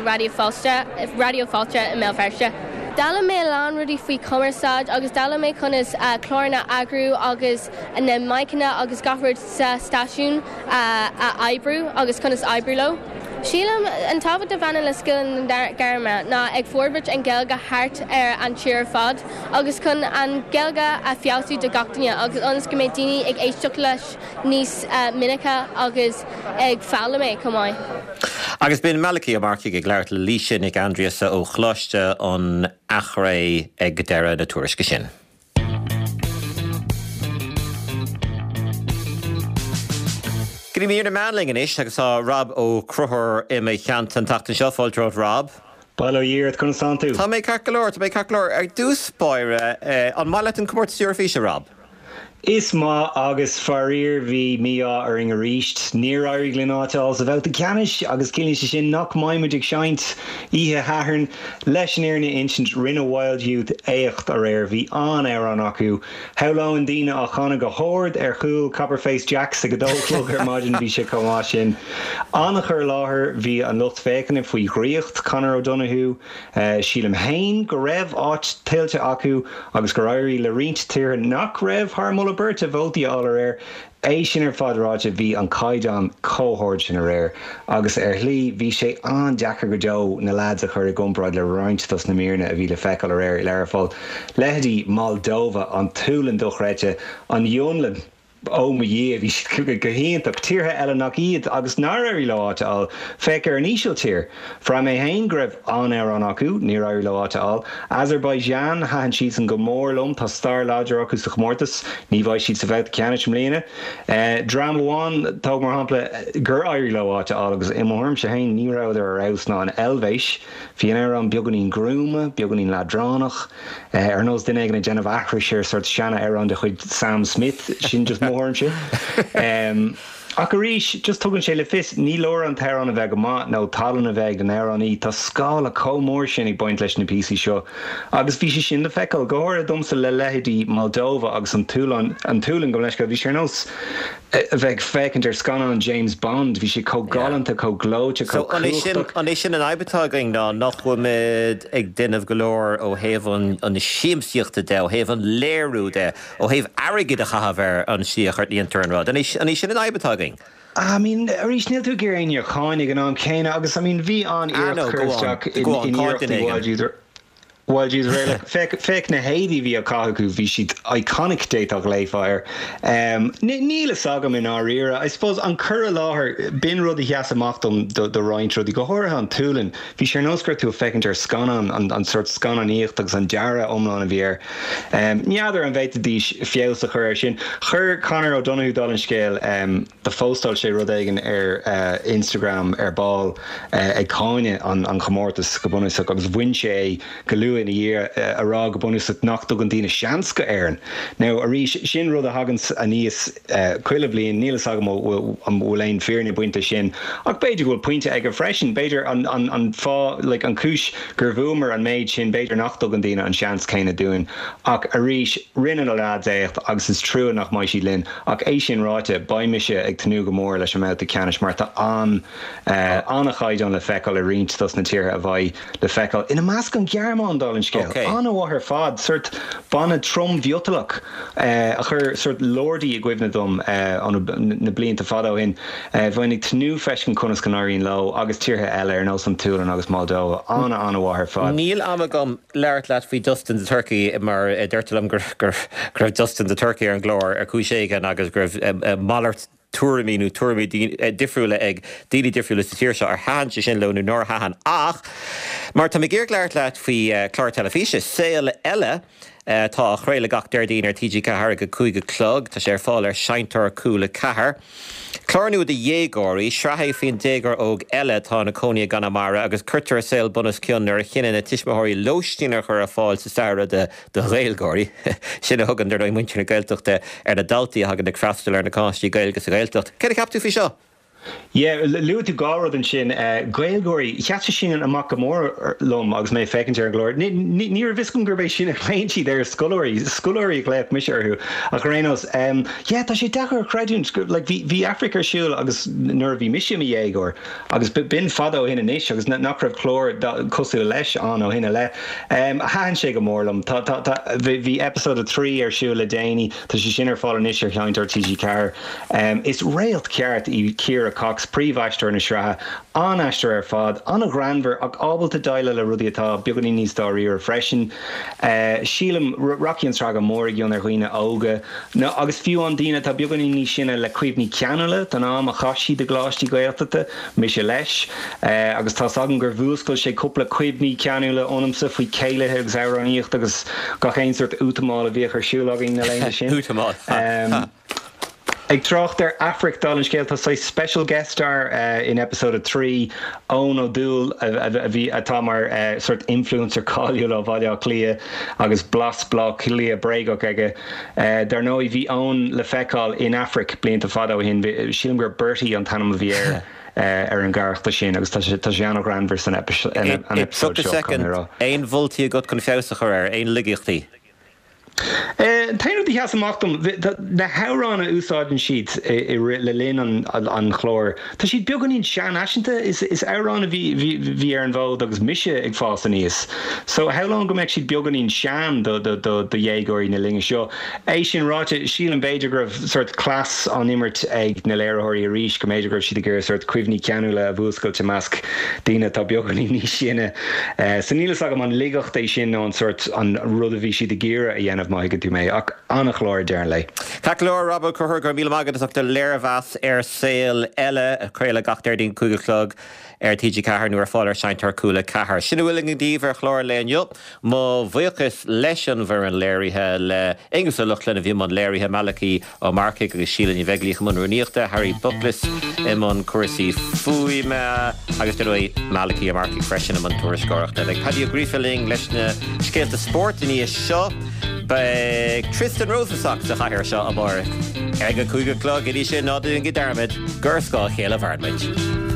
Fáilte in Melferste. Dala mé lán rudí faoi commerceáid agus dala mé chunas chlárna agrú agus na maicanna agus gafrad sa staisiún a Ibrú agus chunas Ibrúló. Sílam an tábhad de bhena le scileanna na garma ná ag forbairt an Gaeilge hart ar an tír fad agus chun an Gaeilge a fiáú de gachtaine agus ons go méid daoine ag éisteach leis níos minicha agus ag fála mé cumáid. Agus bíon Malachi a marciigh ag leir le Líse Nick Andressa ó chláiste an achra ag deire na tuairisce sin. Grí mír na manlingin is agus á Rob ó Cruthar I mé cheant an tachtain seo fáilteóid Rob. Bailó dír chun san tú. Tá mé carcolóir ar dús spáire an maiile an cummórtas Eurofíse Rob. Is má agus farír bhí mí ar in ríist níor airí glenátáil sa bhilta ceannis agus cílín sin nach maiimiid ag seint ihe hathairn leis an éarna instant rinne Wild Youth éocht ar bhí an acu. Heilán daoine a chana go háird ar chúil Copperface Jack sa godóchlog ar maidin bhí sé comá sin. Annach ar láthair bhí an lucht fécanna faoi ghríocht Conor O'Donoghue, Sílam Hain go raibh áit tiltte acu agus go rairí le riint tír nach raibh thar Berta Volti all sin ar fadráide bhí an caidan cóhord sin ar agus lí bhí sé an deachar go deo na lads a chur gomráid le rointas na míorna a bhí le feiceáil ar leirfáil. Leheadí Moldova an túlan dochreite an Jónlan ó dhé bhí go héintach tíortha eile nach iad agus náir leáteáil feic ar an ísisiil tír. Fra mé hain greibh an ar an acu ní rair leáteáil. Azerbaijan hahan siad an go mórlumm tá star láidir acu sa chmórtas, ní bhaid siad sa bheith ceanit mlíana. Dramháin tá mar hampla gur airí leáteáil agus imharm se hain ní ráidir ar aus ná an elvéis, hí ar an beganín grúma, beganín ladránach, ar nós duine ag na Genevieve Achrish sort seanna ar an de chuid Sam Smith sin just mórmse. Ach a rís, just tugann sé le fis ní leor an teir an a bheith go má nó talan a bheith an air an í tá scála comór sin ag baint leis na PC seo. Agus bhí sé sin de feiceáil ggóir a domsa le leithidí Moldova agus an túlan go leis go bhí sé nós a bheith feicinnt ar scanán an James Bond, bhí sé cógalanta cóglóte So an é sin an aibetágaing ná nach bhfuid ag duineh golóir ó héhann an siamsíochta de ó héhann léirú de ó héh airigid a chahabhar an siachart í an turnrád. An é sin an aibetágaing. I mean, rís níl tú géirín ar cháinnig an céine agus bhí an iarcht chuirteach in iarchtaí Well, you'd really fake na Haiti via Kahaku Vishit iconic date of Layfire. Neil Saga in our era, I suppose on Kuralaher, bin Rudi Yasamachtum, the Rhine Trudi Gohorahan Tulin, Visher Noskert to affect her Scanan and sort Scanan Eachtags and Jara Omlan Vier. Neither invited these Fiels of Hurshin, Her Connor O'Donoghue Dolan Scale, the Fostal She Rodegan Instagram, ball, a coin on Comortus, Gabonus, Winche, Galu. In a year a rag bonus at knocked on Dina Shanska Aaron. Now a Shin Rhoda Haggins Anis Quillably and Neil Sagamo will lane fearing a winter shin. Och Bader will point to egg freshen Bader on fa like on Kush Gervumer and Maid Shin Bader knocked on Dina and Shans kind of doing. Och a Rish Rinnan a lad Agus is true nach Maishi Lynn. Och Asian Rata by Misha Eg Tanuga Moore Lash out the Canish Martha on a hide on the feckle a range does Natira Avai the feckle in a mask on Garmond. Okay. Anna wa her fad sort bana trom viotalach a her sort lordy gwibna dum on na blin to fado in when it new fashion kunas canary in low August tirha eller no some tool and August Moldova Anna wa her fad Neil Amagam Lart lat fi Dustin the Turkey mar dertelum gur Dustin the Turkey and glor a couche and August griv Mallert Turaminu difriúla ag díli difriúla sa tíir seo ar háin sin leú nóir hahan ach mar tá géir leart leat faoi chlár telefíse saoil eile tá chréile gach deirdín ar TG Cahar go cúige clog tá sé ar fáil ar seintar cúla Cahar. Clárnú de dhégóirí sraithe faoin dégar óg eile tá na Cónaí Ganamara agus curtar saoil bonus cion ar chinine na tiismithirí lóistínar chur a fáil sa saoire de réalgóirí. Sinna thugann ar muintear na gailteachta ar na daltaí hagan na craftstal ar na cáistí gailgus a gailteacht. Cé captú fi seo? Yeah, Lou to Garrod and Shin, Gailgory, Yachin and Makamore Lum, Agus May Fekinter Glord, near Viscungur Shin, Clancy there, Scullery, Glep Misher, who, Arenos, yeah, that she Dakar Credent, like the Africa Shul, Agus Nervi Mishim Yegor, Agus Bin Fado in a niche, Agus Nakra Chlor, Costu Lesh on O Hinale, Handshake Morlum, the episode of 3 or Shula Daney, the Shinner Fallen Isher, Hind or TG Car, it's railed carrot, Kira Cox pre-Vashter na Shraha an Ashter ar fad an a Granver ag ábal to daile le rudi atá beganí níos dáí ar freisin sílam Rocky an Sraga mór gion ar chuoine óga no agus fiú an dína tá beganí ní sinna le cuimhní ceanala tá ná a chaisí de glátí gailtata mis sé leis agus tá sagan gur bhúscail sé cúpla cuimhní ceanula ónamsa faoi céile agus áraníocht agus gachéin sort útamáil a bhíoch ar siúlagin na leine sin útamáil Ag troch der Afric Dolan Scale to special guest star in episode 3 Owen O'Doul a tamar sort influencer Colliula Valia Clia agus Blas Block Clia Brego kege there no vi own le fecal in Afric blin to fado hin Shilmger Bertie on Tanam Vier an garchta sin agus tá Jean Grand vers an episode show. Ein volti got confusach ein ligichti. Tainú dí heas amachtam na háránna úsáidin siad le linn an chlór. Tá siad beganín sean aisinta is áránna bhí ar an bhód agus mise ag fása níos. So how long go meid siad beganín sean do dhégóirí na linge seo. É sin ráte síl an beidir gribh sort clas an immert ag na léirethirí a ríis go méidir gribh siad gur sort cuimhní ceanúla a bhúscail te measc daoine tá beganí ní sinne. Sa nílas agam an ligacht é sin an sort an rud a bhí siad a ggéire a dhéanamh mai go tú mé ach annach lár dearn lei. Calor Rob chuthir gur míle mágad achta léirhheas saoil eile a chuile gachtair dín cúigelclog TG cethir nuair fáil seintar coolla cethir. Sinna bhfuil an díomh ar chlár leon jo, má bhuichas leis an bhar an léirithe le ingus luchlan a bhí man léirithe Malachi ó Marcaigh agus sílan i bheitglíoch man ruíochta Harry Bucklis man cuasaí fuime agus dói Malachi a Marcaigh freisin man tuairiscóireachta. Like Paddy O'Griefeling leis na scéalta sport in níos seo be Tristan Rosenstock sa chair seo a mar. Ega cúigelclog i dí sin nádaún go dermid gur scáil chéile bharmid.